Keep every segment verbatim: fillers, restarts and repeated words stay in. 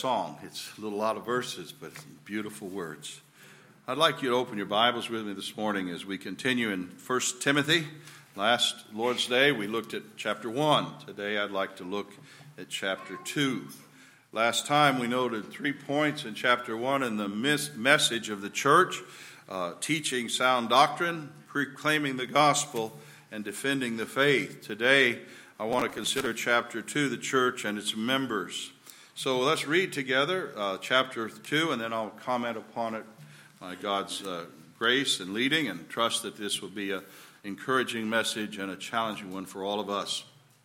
Song. It's a little lot of verses, but beautiful words. I'd like you to open your Bibles with me this morning as we continue in First Timothy. Last Lord's Day, we looked at chapter one. Today, I'd like to look at chapter two. Last time, we noted three points in chapter one in the message of the church, uh, teaching sound doctrine, proclaiming the gospel, and defending the faith. Today, I want to consider chapter two, the church and its members. So let's read together uh, chapter two, and then I'll comment upon it by God's uh, grace and leading, and trust that this will be an encouraging message and a challenging one for all of us.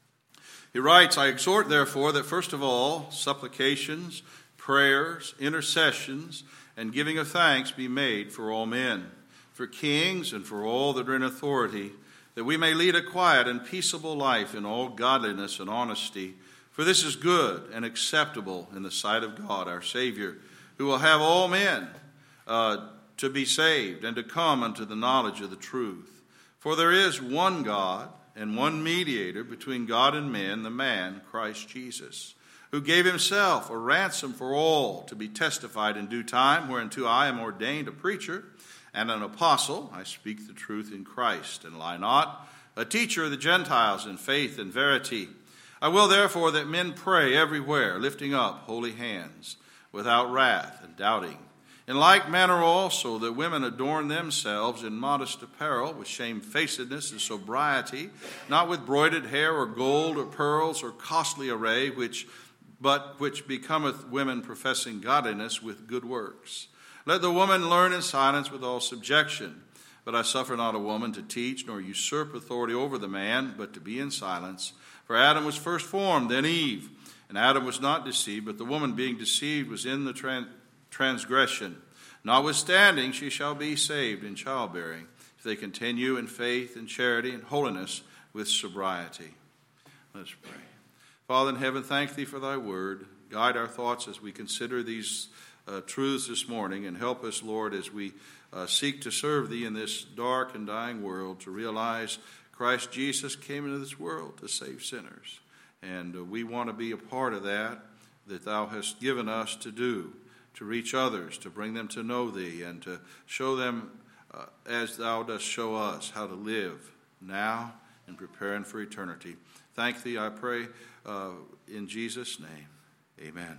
He writes, I exhort, therefore, that first of all, supplications, prayers, intercessions, and giving of thanks be made for all men, for kings and for all that are in authority, that we may lead a quiet and peaceable life in all godliness and honesty. For this is good and acceptable in the sight of God, our Savior, who will have all men uh, to be saved and to come unto the knowledge of the truth. For there is one God and one mediator between God and men, the man, Christ Jesus, who gave himself a ransom for all to be testified in due time, whereunto I am ordained a preacher and an apostle. I speak the truth in Christ and lie not, a teacher of the Gentiles in faith and verity. I will therefore that men pray everywhere, lifting up holy hands, without wrath and doubting. In like manner also that women adorn themselves in modest apparel, with shamefacedness and sobriety, not with broided hair or gold or pearls or costly array, which but which becometh women professing godliness with good works. Let the woman learn in silence with all subjection. But I suffer not a woman to teach, nor usurp authority over the man, but to be in silence. For Adam was first formed, then Eve. And Adam was not deceived, but the woman being deceived was in the tran- transgression. Notwithstanding, she shall be saved in childbearing, if they continue in faith and charity and holiness with sobriety. Let's pray. Father in heaven, thank thee for thy word. Guide our thoughts as we consider these uh, truths this morning, and help us, Lord, as we uh, seek to serve thee in this dark and dying world, to realize Christ Jesus came into this world to save sinners. And uh, we want to be a part of that, that thou hast given us to do, to reach others, to bring them to know thee, and to show them, uh, as thou dost show us, how to live now and preparing for eternity. Thank thee, I pray, uh, in Jesus' name. Amen.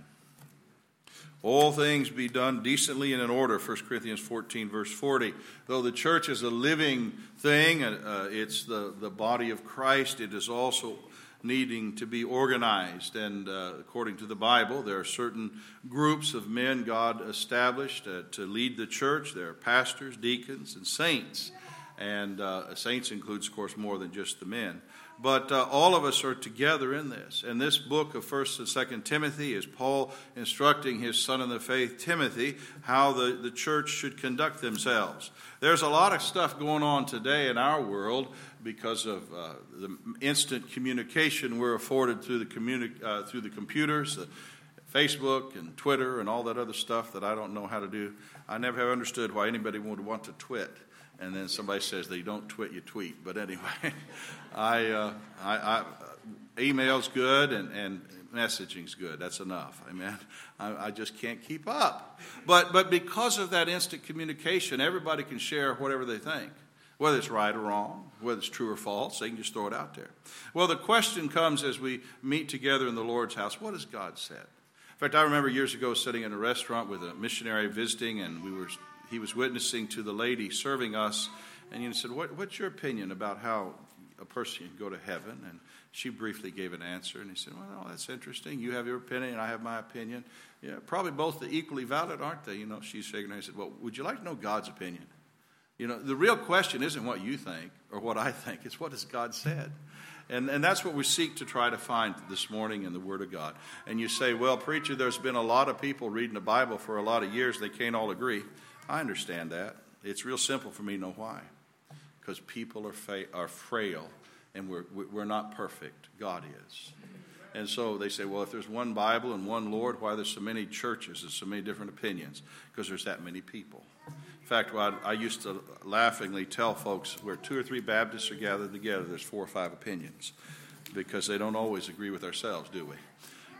All things be done decently and in order, First Corinthians fourteen, verse forty. Though the church is a living thing, uh, it's the, the body of Christ, it is also needing to be organized. And uh, according to the Bible, there are certain groups of men God established uh, to lead the church. There are pastors, deacons, and saints. And uh, saints includes, of course, more than just the men. But uh, all of us are together in this. And this book of First and Second Timothy is Paul instructing his son in the faith, Timothy, how the, the church should conduct themselves. There's a lot of stuff going on today in our world because of uh, the instant communication we're afforded through the, communi- uh, through the computers, the Facebook and Twitter and all that other stuff that I don't know how to do. I never have understood why anybody would want to twit. And then somebody says they don't twit, you tweet. But anyway, I, uh, I, I email's good and, and messaging's good. That's enough. Amen. I, I just can't keep up. But but because of that instant communication, everybody can share whatever they think, whether it's right or wrong, whether it's true or false. They can just throw it out there. Well, the question comes as we meet together in the Lord's house: what has God said? In fact, I remember years ago sitting in a restaurant with a missionary visiting, and we were. He was witnessing to the lady serving us, and he said, what, what's your opinion about how a person can go to heaven? And she briefly gave an answer, and he said, well, that's interesting. You have your opinion, and I have my opinion. Yeah, probably both are equally valid, aren't they? You know, she's shaking her head. I said, well, would you like to know God's opinion? You know, the real question isn't what you think or what I think. It's what has God said? And and that's what we seek to try to find this morning in the Word of God. And you say, well, preacher, there's been a lot of people reading the Bible for a lot of years. They can't all agree. I understand that. It's real simple for me to know why. Because people are fa- are frail, and we're we're not perfect. God is. And so they say, well, if there's one Bible and one Lord, why there's so many churches and so many different opinions? Because there's that many people. In fact, well, I, I used to laughingly tell folks, where two or three Baptists are gathered together, there's four or five opinions. Because they don't always agree with ourselves, do we?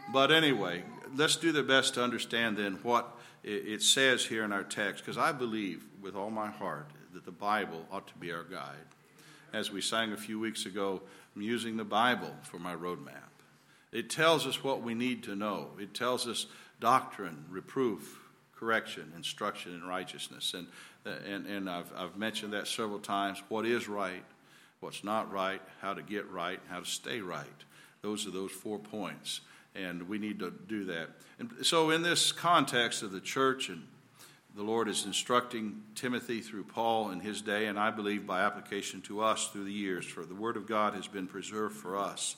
But anyway, let's do the best to understand then what it says here in our text, because I believe with all my heart that the Bible ought to be our guide. As we sang a few weeks ago, I'm using the Bible for my roadmap. It tells us what we need to know. It tells us doctrine, reproof, correction, instruction in righteousness. And and, and I've, I've mentioned that several times. What is right, what's not right, how to get right, how to stay right. Those are those four points. And we need to do that. And so in this context of the church, and the Lord is instructing Timothy through Paul in his day, and I believe by application to us through the years, for the Word of God has been preserved for us.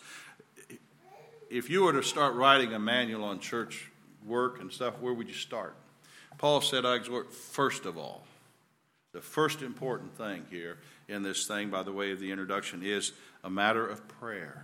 If you were to start writing a manual on church work and stuff, where would you start? Paul said, I exhort first of all. The first important thing here in this thing, by the way of the introduction, is a matter of prayer.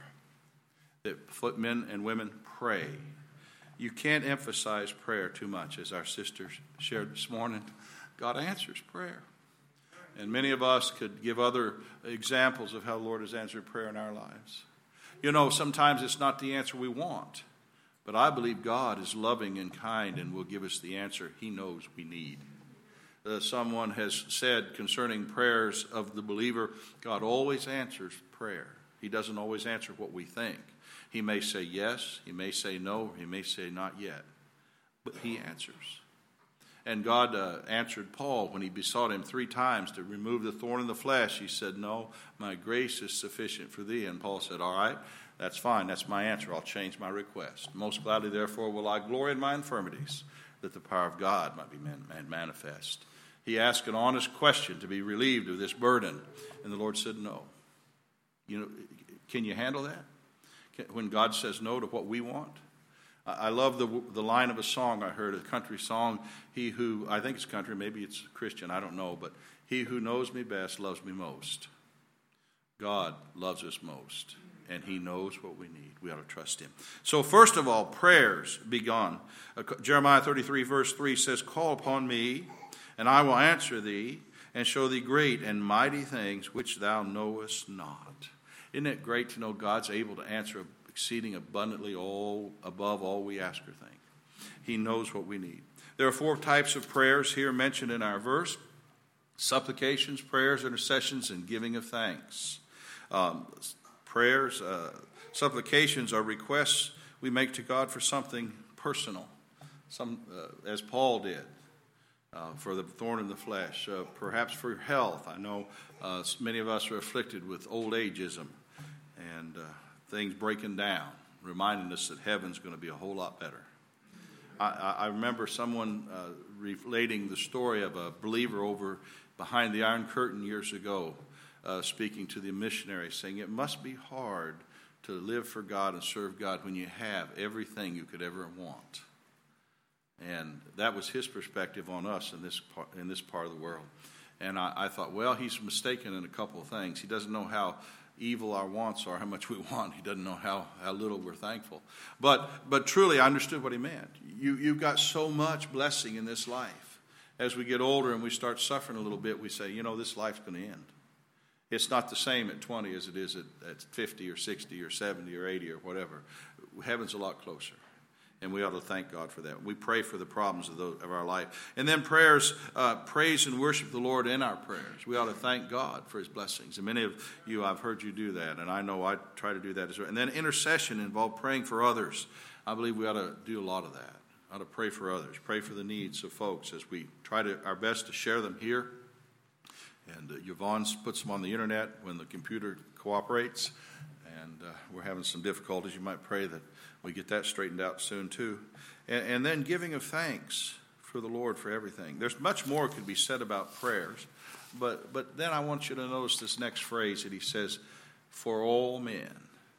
That men and women pray. You can't emphasize prayer too much, as our sisters shared this morning. God answers prayer. And many of us could give other examples of how the Lord has answered prayer in our lives. You know, sometimes it's not the answer we want, but I believe God is loving and kind and will give us the answer He knows we need. Uh, someone has said concerning prayers of the believer, God always answers prayer. He doesn't always answer what we think. He may say yes, he may say no, he may say not yet, but he answers. And God uh, answered Paul when he besought him three times to remove the thorn in the flesh. He said, no, my grace is sufficient for thee. And Paul said, all right, that's fine, that's my answer. I'll change my request. Most gladly, therefore, will I glory in my infirmities, that the power of God might be man- manifest. He asked an honest question to be relieved of this burden, and the Lord said, no. You know, can you handle that? When God says no to what we want? I love the the line of a song I heard, a country song. He who, I think it's country, maybe it's Christian, I don't know, but he who knows me best loves me most. God loves us most, and He knows what we need. We ought to trust Him. So first of all, prayers begun. Uh, Jeremiah thirty-three verse three says, call upon me, and I will answer thee, and show thee great and mighty things which thou knowest not. Isn't it great to know God's able to answer exceeding abundantly all above all we ask or think? He knows what we need. There are four types of prayers here mentioned in our verse: supplications, prayers, intercessions, and giving of thanks. Um, prayers, uh, supplications are requests we make to God for something personal, some uh, as Paul did. Uh, for the thorn in the flesh, uh, perhaps for health. I know uh, many of us are afflicted with old ageism and uh, things breaking down, reminding us that heaven's going to be a whole lot better. I, I remember someone uh, relating the story of a believer over behind the Iron Curtain years ago, uh, speaking to the missionary, saying it must be hard to live for God and serve God when you have everything you could ever want. And that was his perspective on us in this part, in this part of the world. And I, I thought, well, he's mistaken in a couple of things. He doesn't know how evil our wants are, how much we want. He doesn't know how, how little we're thankful. But but truly, I understood what he meant. You, you've got so much blessing in this life. As we get older and we start suffering a little bit, we say, you know, this life's going to end. It's not the same at twenty as it is at, at fifty or sixty or seventy or eighty or whatever. Heaven's a lot closer. And we ought to thank God for that. We pray for the problems of, those, of our life. And then prayers, uh, praise and worship the Lord in our prayers. We ought to thank God for His blessings. And many of you, I've heard you do that. And I know I try to do that as well. And then intercession involves praying for others. I believe we ought to do a lot of that. Ought to pray for others. Pray for the needs of folks as we try to our best to share them here. And uh, Yvonne puts them on the internet when the computer cooperates. And uh, we're having some difficulties. You might pray that we get that straightened out soon too. And, and then giving of thanks for the Lord for everything. There's much more could be said about prayers. But but then I want you to notice this next phrase that he says, for all men.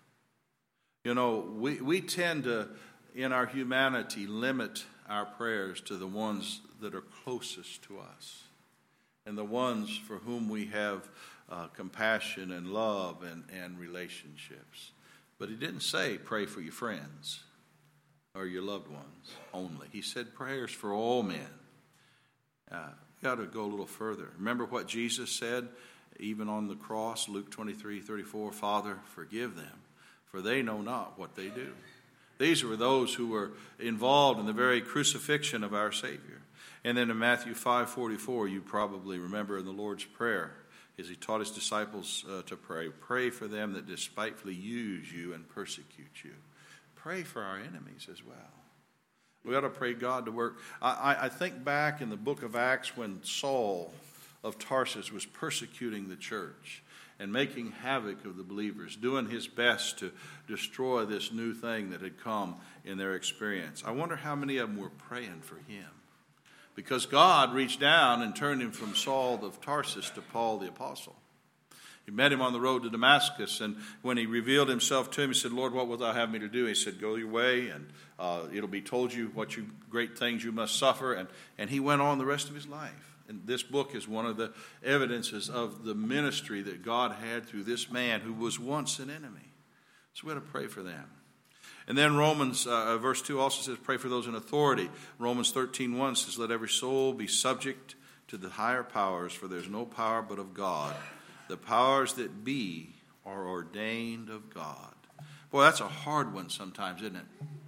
You know, we, we tend to, in our humanity, limit our prayers to the ones that are closest to us. And the ones for whom we have uh, compassion and love and, and relationships. But he didn't say pray for your friends or your loved ones only. He said prayers for all men. Uh, we got to go a little further. Remember what Jesus said even on the cross, Luke twenty-three thirty-four, Father, forgive them, for they know not what they do. These were those who were involved in the very crucifixion of our Savior. And then in Matthew five forty-four, you probably remember in the Lord's Prayer, as he taught his disciples uh, to pray, pray for them that despitefully use you and persecute you. Pray for our enemies as well. We ought to pray God to work. I, I, I think back in the book of Acts when Saul of Tarsus was persecuting the church and making havoc of the believers, doing his best to destroy this new thing that had come in their experience. I wonder how many of them were praying for him. Because God reached down and turned him from Saul of Tarsus to Paul the Apostle. He met him on the road to Damascus, and when he revealed himself to him, he said, Lord, what wilt thou have me to do? He said, go your way, and uh, it'll be told you what you great things you must suffer. And, and he went on the rest of his life. And this book is one of the evidences of the ministry that God had through this man who was once an enemy. So we ought to pray for them. And then Romans, uh, verse two also says, pray for those in authority. Romans thirteen one says, let every soul be subject to the higher powers, for there's no power but of God. The powers that be are ordained of God. Boy, that's a hard one sometimes, isn't it?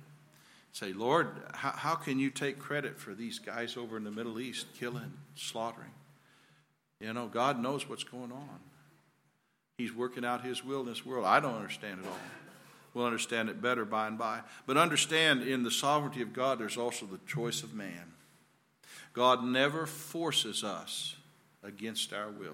Say, Lord, how, how can you take credit for these guys over in the Middle East killing, slaughtering? You know, God knows what's going on. He's working out his will in this world. I don't understand it all. We'll understand it better by and by. But understand, in the sovereignty of God, there's also the choice of man. God never forces us against our will.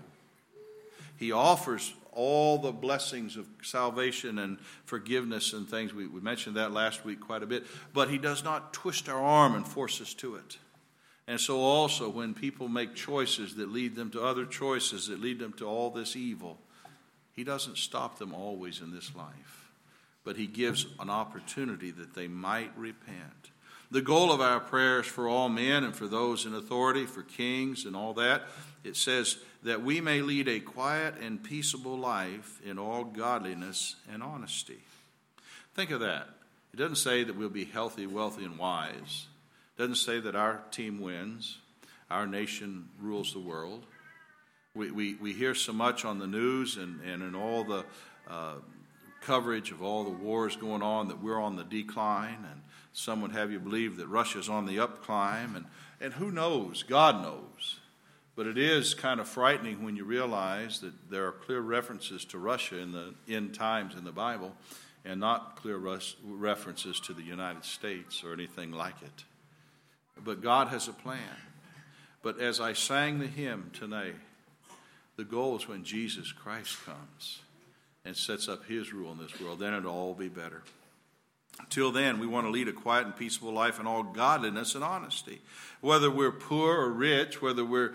He offers all the blessings of salvation and forgiveness and things. We, we mentioned that last week quite a bit. But he does not twist our arm and force us to it. And so also when people make choices that lead them to other choices that lead them to all this evil, he doesn't stop them always in this life. But he gives an opportunity that they might repent. The goal of our prayers for all men and for those in authority, for kings and all that, it says that we may lead a quiet and peaceable life in all godliness and honesty. Think of that. It doesn't say that we'll be healthy, wealthy, and wise. It doesn't say that our team wins, our nation rules the world. We we, we hear so much on the news and, and in all the uh, coverage of all the wars going on that we're on the decline, and some would have you believe that Russia's on the upclimb, and, and who knows? God knows. But it is kind of frightening when you realize that there are clear references to Russia in the end times in the Bible and not clear Rus- references to the United States or anything like it. But God has a plan. But as I sang the hymn tonight, the goal is when Jesus Christ comes and sets up his rule in this world, then it'll all be better. Till then, we want to lead a quiet and peaceable life in all godliness and honesty. Whether we're poor or rich, whether we're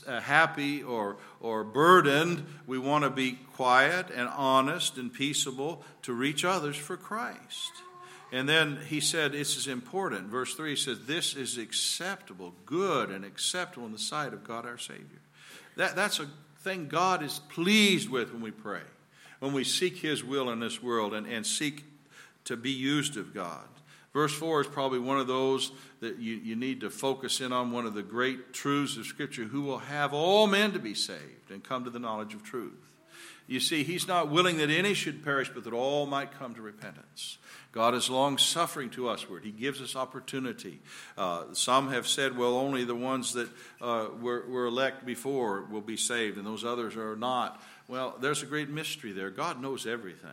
happy or, or burdened, we want to be quiet and honest and peaceable to reach others for Christ. And then he said, this is important. Verse three says, this is acceptable, good and acceptable in the sight of God our Savior. That, that's a thing God is pleased with when we pray, when we seek his will in this world and, and seek to be used of God. Verse four is probably one of those that you, you need to focus in on, one of the great truths of Scripture, who will have all men to be saved and come to the knowledge of truth. You see, he's not willing that any should perish, but that all might come to repentance. God is long-suffering to usward. He gives us opportunity. Uh, some have said, well, only the ones that uh, were, were elect before will be saved, and those others are not. Well, there's a great mystery there. God knows everything.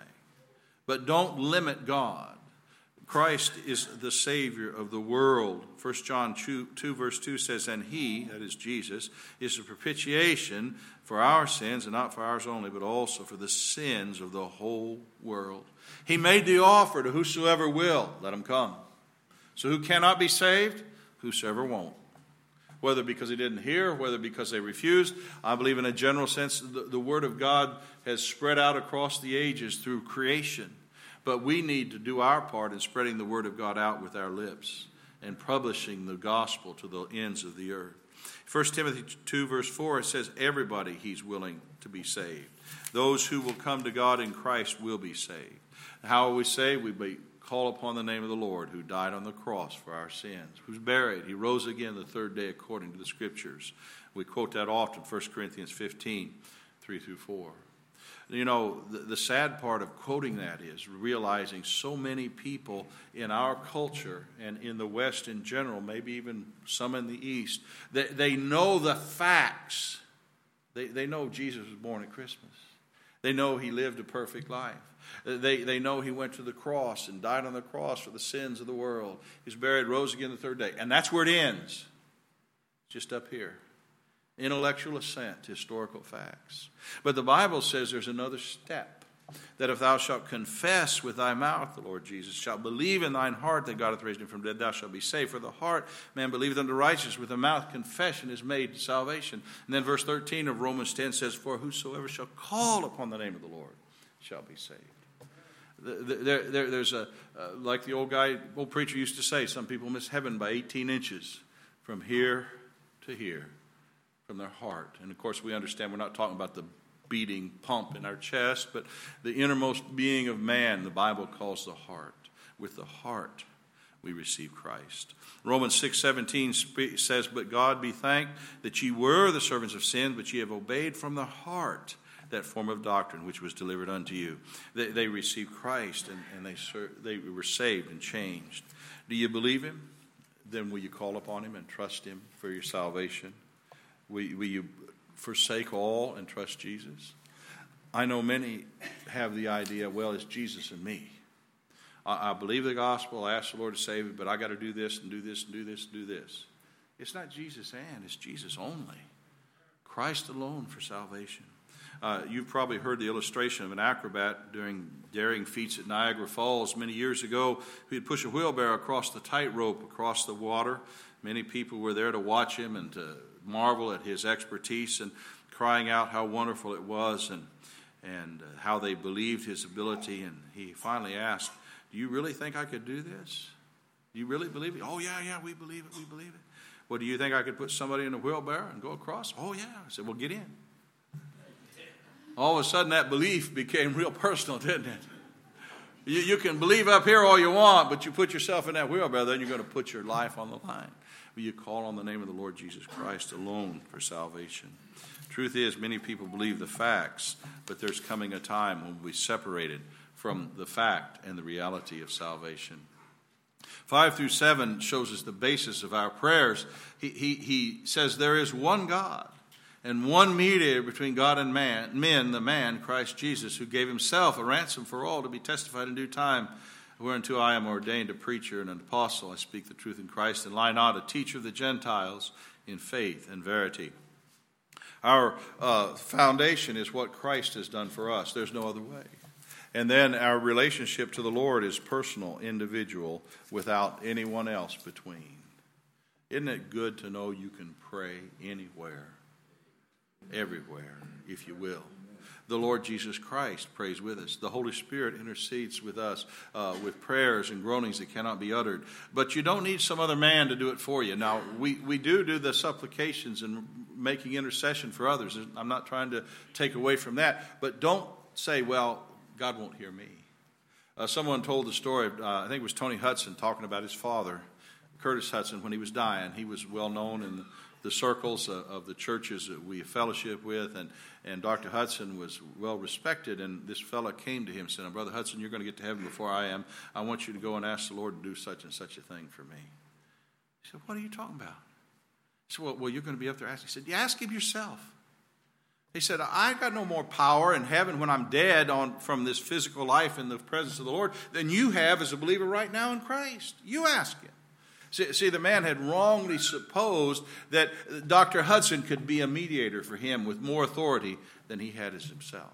But don't limit God. Christ is the Savior of the world. First John two, verse two says, and he, that is Jesus, is the propitiation for our sins, and not for ours only, but also for the sins of the whole world. He made the offer to whosoever will, let him come. So who cannot be saved? Whosoever won't. Whether because he didn't hear, whether because they refused. I believe in a general sense the, the Word of God has spread out across the ages through creation. But we need to do our part in spreading the Word of God out with our lips and publishing the gospel to the ends of the earth. First Timothy two, verse four, it says, everybody he's willing to be saved. Those who will come to God in Christ will be saved. How will we saved? We be, call upon the name of the Lord, who died on the cross for our sins, who's buried. He rose again the third day according to the Scriptures. We quote that often, First Corinthians fifteen, three through four. You know, the, the sad part of quoting that is realizing so many people in our culture and in the West in general, maybe even some in the East, they, they know the facts. They, they know Jesus was born at Christmas. They know he lived a perfect life. They, they know he went to the cross and died on the cross for the sins of the world. He was buried, rose again the third day. And that's where it ends. Just up here. Intellectual assent to historical facts. But the Bible says there's another step. That if thou shalt confess with thy mouth the Lord Jesus, shalt believe in thine heart that God hath raised him from the dead, thou shalt be saved. For the heart man believeth unto righteousness, with the mouth confession is made to salvation. And then verse thirteen of Romans ten says, for whosoever shall call upon the name of the Lord shall be saved. There, there, there's a, uh, like the old guy, old preacher used to say, some people miss heaven by eighteen inches from here to here. From their heart. And of course we understand we're not talking about the beating pump in our chest, but the innermost being of man, the Bible calls the heart. With the heart we receive Christ. Romans six seventeen says, but God be thanked that ye were the servants of sin, but ye have obeyed from the heart that form of doctrine which was delivered unto you. They, they received Christ and, and they, they were saved and changed. Do you believe him? Then will you call upon him and trust him for your salvation? Will, will you forsake all and trust Jesus? I know many have the idea, well, it's Jesus and me. I, I believe the gospel, I ask the Lord to save me, but I got to do this and do this and do this and do this. It's not Jesus and, it's Jesus only. Christ alone for salvation. Uh, you've probably heard the illustration of an acrobat during daring feats at Niagara Falls many years ago. He'd push a wheelbarrow across the tightrope across the water. Many people were there to watch him and to marvel at his expertise and crying out how wonderful it was and and uh, how they believed his ability. And he finally asked, do you really think I could do this? Do you really believe it? Oh, yeah, yeah, we believe it, we believe it. Well, do you think I could put somebody in a wheelbarrow and go across? Oh, yeah. I said, well, get in. All of a sudden, that belief became real personal, didn't it? You, you can believe up here all you want, but you put yourself in that wheelbarrow, then you're going to put your life on the line. Will you call on the name of the Lord Jesus Christ alone for salvation? Truth is, many people believe the facts, but there's coming a time when we'll be separated from the fact and the reality of salvation. Five through seven shows us the basis of our prayers. He, he, he says there is one God and one mediator between God and man, men, the man, Christ Jesus, who gave himself a ransom for all to be testified in due time. Whereunto I am ordained a preacher and an apostle. I speak the truth in Christ and lie not, a teacher of the Gentiles in faith and verity. Our uh, foundation is what Christ has done for us. There's no other way. And then our relationship to the Lord is personal, individual, without anyone else between. Isn't it good to know you can pray anywhere, everywhere, if you will? The Lord Jesus Christ prays with us. The Holy Spirit intercedes with us uh, with prayers and groanings that cannot be uttered. But you don't need some other man to do it for you. Now, we, we do do the supplications and making intercession for others. I'm not trying to take away from that. But don't say, well, God won't hear me. Uh, someone told the story, of, uh, I think it was Tony Hudson talking about his father, Curtis Hudson, when he was dying. He was well known in the the circles of the churches that we fellowship with, and, and Doctor Hudson was well respected, and this fellow came to him and said, Brother Hudson, you're going to get to heaven before I am. I want you to go and ask the Lord to do such and such a thing for me. He said, what are you talking about? He said, well, well you're going to be up there asking. He said, you ask him yourself. He said, I got no more power in heaven when I'm dead on from this physical life in the presence of the Lord than you have as a believer right now in Christ. You ask him. See, see, the man had wrongly supposed that Doctor Hudson could be a mediator for him with more authority than he had as himself.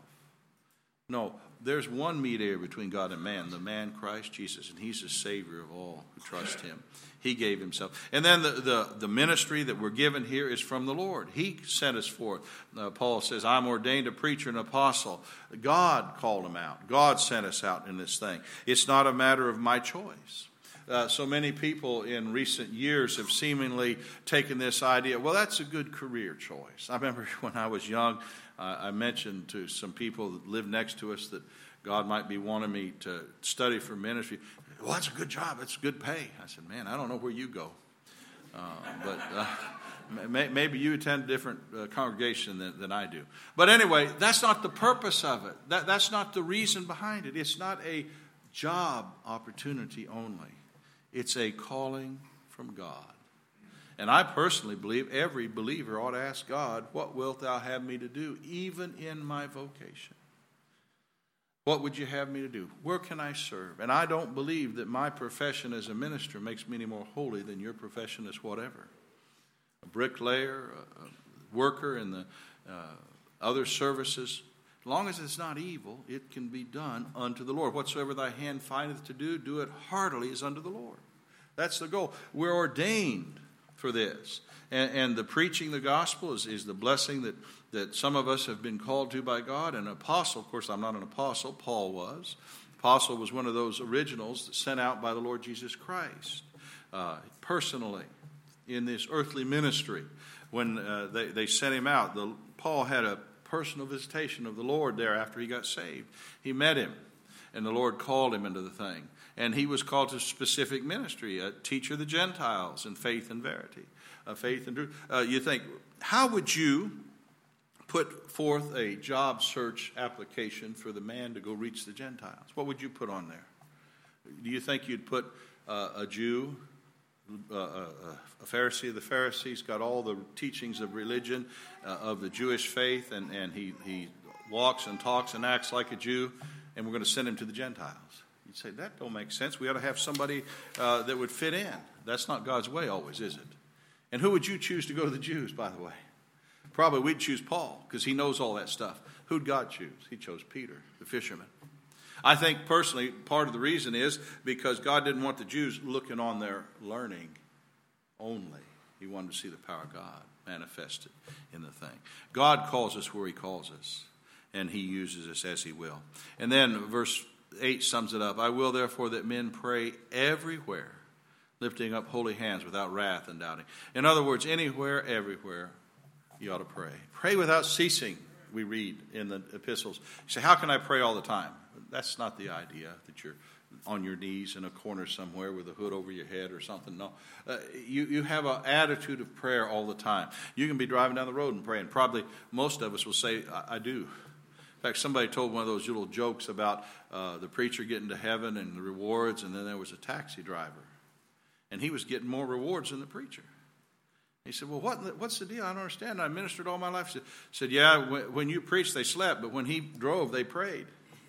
No, there's one mediator between God and man, the man Christ Jesus, and he's the Savior of all who trust him. He gave himself. And then the, the, the ministry that we're given here is from the Lord. He sent us forth. Uh, Paul says, I'm ordained a preacher and apostle. God called him out. God sent us out in this thing. It's not a matter of my choice. Uh, so many people in recent years have seemingly taken this idea, well, that's a good career choice. I remember when I was young, uh, I mentioned to some people that lived next to us that God might be wanting me to study for ministry. Well, that's a good job. It's good pay. I said, man, I don't know where you go. Uh, but uh, Maybe you attend a different uh, congregation than, than I do. But anyway, that's not the purpose of it. That, that's not the reason behind it. It's not a job opportunity only. It's a calling from God. And I personally believe every believer ought to ask God, what wilt thou have me to do, even in my vocation? What would you have me to do? Where can I serve? And I don't believe that my profession as a minister makes me any more holy than your profession as whatever. A bricklayer, a, a worker in the uh, other services. As long as it's not evil, it can be done unto the Lord. Whatsoever thy hand findeth to do, do it heartily as unto the Lord. That's the goal. We're ordained for this. And, and the preaching the gospel is, is the blessing that, that some of us have been called to by God. An apostle, of course, I'm not an apostle. Paul was. Apostle was one of those originals sent out by the Lord Jesus Christ uh, personally in this earthly ministry. When uh, they, they sent him out, the, Paul had a personal visitation of the Lord there after he got saved. He met him, and the Lord called him into the thing. And he was called to specific ministry, a teacher of the Gentiles in faith and verity. Uh, faith and truth. Uh, you think, how would you put forth a job search application for the man to go reach the Gentiles? What would you put on there? Do you think you'd put uh, a Jew, uh, a, a Pharisee of the Pharisees, got all the teachings of religion, uh, of the Jewish faith, and, and he, he walks and talks and acts like a Jew, and we're going to send him to the Gentiles? You'd say, that don't make sense. We ought to have somebody uh, that would fit in. That's not God's way always, is it? And who would you choose to go to the Jews, by the way? Probably we'd choose Paul, because he knows all that stuff. Who'd God choose? He chose Peter, the fisherman. I think personally part of the reason is because God didn't want the Jews looking on their learning only. He wanted to see the power of God manifested in the thing. God calls us where he calls us, and he uses us as he will. And then verse eight sums it up. I will therefore that men pray everywhere, lifting up holy hands without wrath and doubting. In other words, anywhere, everywhere, you ought to pray. Pray without ceasing, we read in the epistles. You say, how can I pray all the time? That's not the idea, that you're on your knees in a corner somewhere with a hood over your head or something. No. Uh, you, you have an attitude of prayer all the time. You can be driving down the road and praying. Probably most of us will say, I, I do. In fact, somebody told one of those little jokes about uh, the preacher getting to heaven and the rewards, and then there was a taxi driver. And he was getting more rewards than the preacher. He said, well, what, what's the deal? I don't understand. I ministered all my life. He said, yeah, when, when you preached, they slept, but when he drove, they prayed.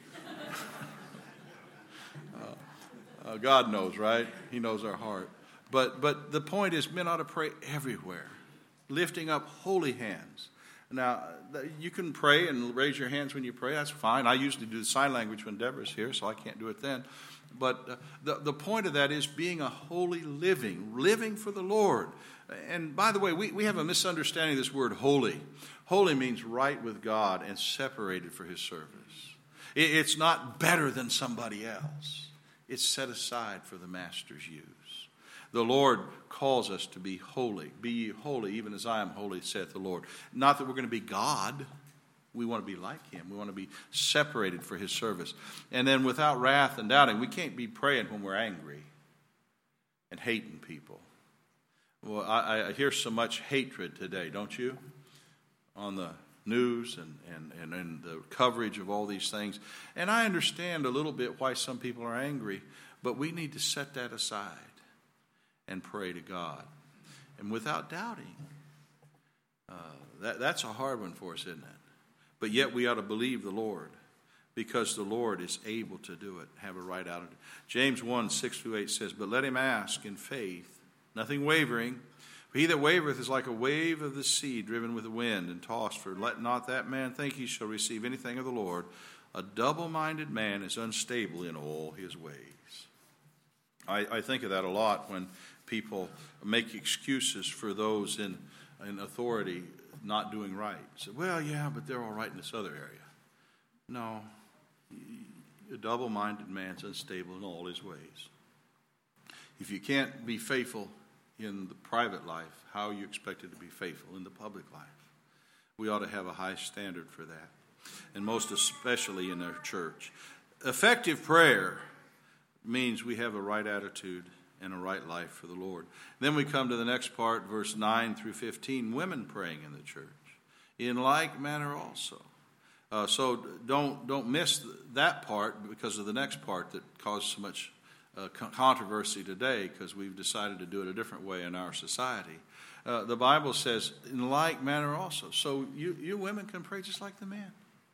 uh, uh, God knows, right? He knows our heart. But, but the point is, men ought to pray everywhere, lifting up holy hands. Now, you can pray and raise your hands when you pray. That's fine. I usually do the sign language when Deborah's here, so I can't do it then. But uh, the, the point of that is being a holy living, living for the Lord. And by the way, we, we have a misunderstanding of this word holy. Holy means right with God and separated for his service. It, it's not better than somebody else. It's set aside for the master's use. The Lord calls us to be holy. Be ye holy, even as I am holy, saith the Lord. Not that we're going to be God. We want to be like him. We want to be separated for his service. And then without wrath and doubting, we can't be praying when we're angry and hating people. Well, I, I hear so much hatred today, don't you? On the news and, and, and, and the coverage of all these things. And I understand a little bit why some people are angry, but we need to set that aside and pray to God. And without doubting. Uh, that, that's a hard one for us, isn't it? But yet we ought to believe the Lord, because the Lord is able to do it, have a right attitude. James one, six through eight says, but let him ask in faith, nothing wavering. For he that wavereth is like a wave of the sea driven with the wind and tossed. For let not that man think he shall receive anything of the Lord. A double-minded man is unstable in all his ways. I, I think of that a lot when people make excuses for those in, in authority not doing right. Say, well, yeah, but they're all right in this other area. No, a double-minded man's unstable in all his ways. If you can't be faithful in the private life, how are you expected to be faithful in the public life? We ought to have a high standard for that, and most especially in our church. Effective prayer means we have a right attitude and a right life for the Lord. Then we come to the next part, verse nine through fifteen, women praying in the church. In like manner also. Uh, so don't don't miss that part because of the next part that caused so much uh, controversy today, because we've decided to do it a different way in our society. Uh, the Bible says, in like manner also. So you, you women can pray just like the men.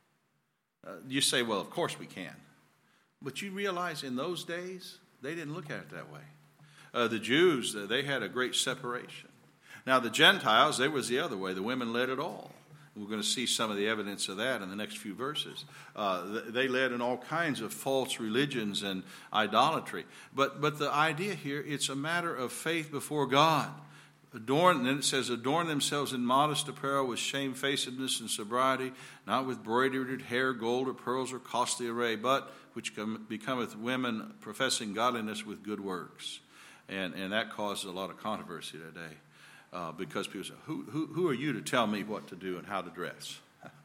Uh, you say, well, of course we can. But you realize in those days, they didn't look at it that way. Uh, the Jews, uh, they had a great separation. Now the Gentiles, they was the other way. The women led it all. We're going to see some of the evidence of that in the next few verses. Uh, they led in all kinds of false religions and idolatry. But but the idea here, it's a matter of faith before God. Adorn, then it says, adorn themselves in modest apparel with shamefacedness and sobriety, not with broidered hair, gold, or pearls, or costly array, but which come, becometh women professing godliness with good works. And, and that causes a lot of controversy today. Uh, because people say, who, who, who are you to tell me what to do and how to dress?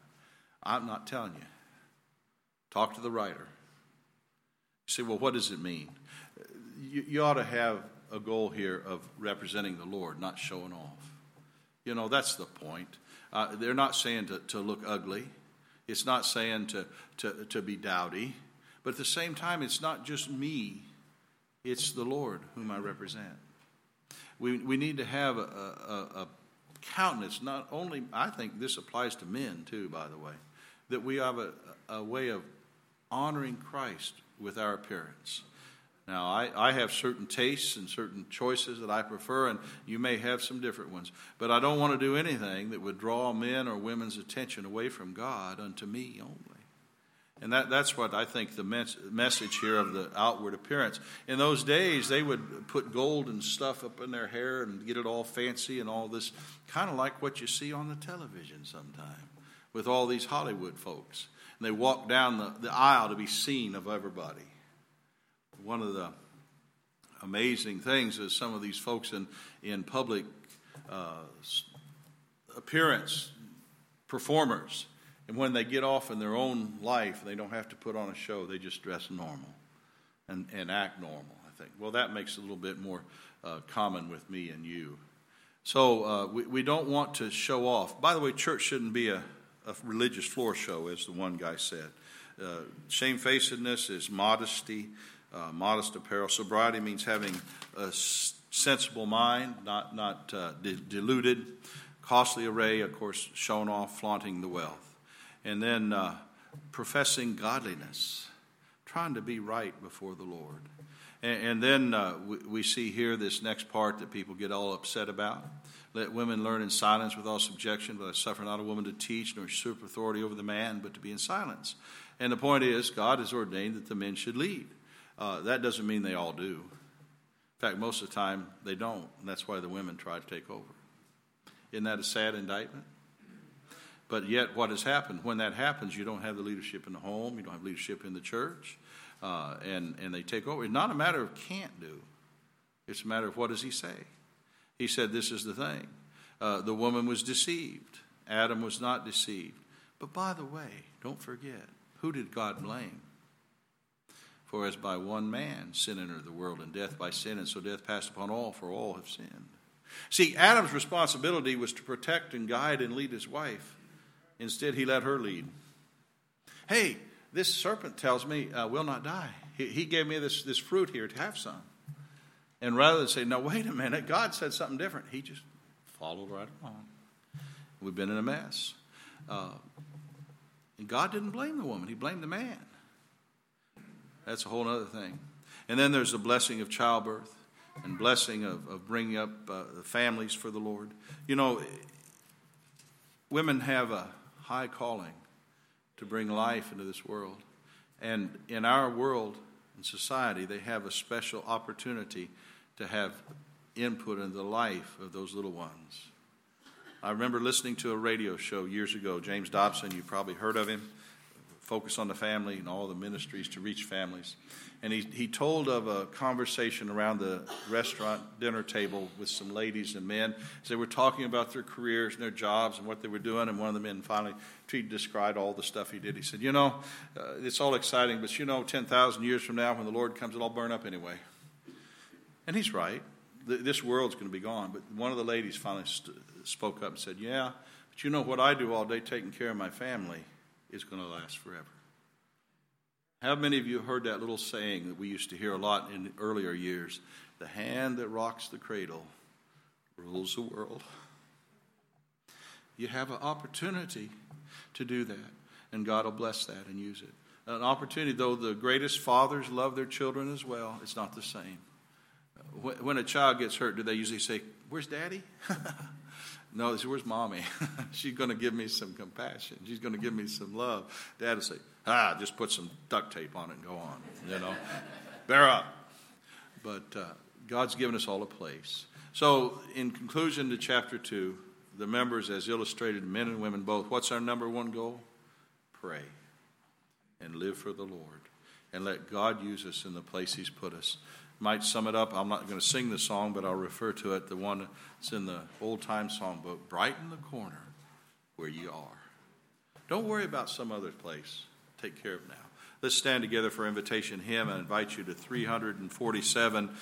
I'm not telling you. Talk to the writer. You say, well, what does it mean? You, you ought to have a goal here of representing the Lord, not showing off. You know, that's the point. Uh, they're not saying to, to look ugly. It's not saying to, to, to be dowdy. But at the same time, it's not just me. It's the Lord whom I represent. We we need to have a, a, a countenance, not only, I think this applies to men too, by the way, that we have a, a way of honoring Christ with our appearance. Now, I, I have certain tastes and certain choices that I prefer, and you may have some different ones. But I don't want to do anything that would draw men or women's attention away from God unto me only. And that, that's what I think the mes- message here of the outward appearance. In those days, they would put gold and stuff up in their hair and get it all fancy and all this, kind of like what you see on the television sometime with all these Hollywood folks. And they walk down the, the aisle to be seen of everybody. One of the amazing things is some of these folks in, in public uh, appearance performers. And when they get off in their own life, they don't have to put on a show. They just dress normal and, and act normal, I think. Well, that makes it a little bit more uh, common with me and you. So uh, we, we don't want to show off. By the way, church shouldn't be a, a religious floor show, as the one guy said. Uh, shamefacedness is modesty, uh, modest apparel. Sobriety means having a sensible mind, not, not uh, de- deluded. Costly array, of course, showing off, flaunting the wealth. And then uh, professing godliness, trying to be right before the Lord. And, and then uh, we, we see here this next part that people get all upset about. Let women learn in silence with all subjection, but I suffer not a woman to teach, nor usurp authority over the man, but to be in silence. And the point is, God has ordained that the men should lead. Uh, that doesn't mean they all do. In fact, most of the time they don't. And that's why the women try to take over. Isn't that a sad indictment? But yet what has happened, when that happens, you don't have the leadership in the home, you don't have leadership in the church, uh, and, and they take over. It's not a matter of can't do. It's a matter of what does he say? He said this is the thing. Uh, the woman was deceived. Adam was not deceived. But by the way, don't forget, who did God blame? For as by one man sin entered the world, and death by sin, and so death passed upon all, for all have sinned. See, Adam's responsibility was to protect and guide and lead his wife. Instead, he let her lead. Hey, this serpent tells me I uh, will not die. He, he gave me this, this fruit here to have some. And rather than say, no, wait a minute, God said something different, he just followed right along. We've been in a mess. Uh, and God didn't blame the woman. He blamed the man. That's a whole other thing. And then there's the blessing of childbirth and blessing of, of bringing up uh, the families for the Lord. You know, women have a high calling to bring life into this world. And in our world and society, they have a special opportunity to have input into the life of those little ones. I remember listening to a radio show years ago. James Dobson, you've probably heard of him. Focus on the family and all the ministries to reach families. And he, he told of a conversation around the restaurant dinner table with some ladies and men. As they were talking about their careers and their jobs and what they were doing. And one of the men finally he described all the stuff he did. He said, you know, uh, it's all exciting, but you know, ten thousand years from now when the Lord comes, it'll all burn up anyway. And he's right. This world's going to be gone. But one of the ladies finally st- spoke up and said, yeah, but you know what I do all day taking care of my family is going to last forever. How many of you have heard that little saying that we used to hear a lot in earlier years? The hand that rocks the cradle rules the world. You have an opportunity to do that, and God will bless that and use it. An opportunity, though the greatest fathers love their children as well, it's not the same. When a child gets hurt, do they usually say, where's daddy? No, they say, where's mommy? She's going to give me some compassion. She's going to give me some love. Dad will say, ah, just put some duct tape on it and go on. You know, bear up. But uh, God's given us all a place. So in conclusion to chapter two, the members as illustrated, men and women both, what's our number one goal? Pray and live for the Lord and let God use us in the place he's put us. Might sum it up. I'm not going to sing the song, but I'll refer to it, the one that's in the old-time songbook. Brighten the corner where you are. Don't worry about some other place. Take care of it now. Let's stand together for invitation hymn. I invite you to three forty-seven.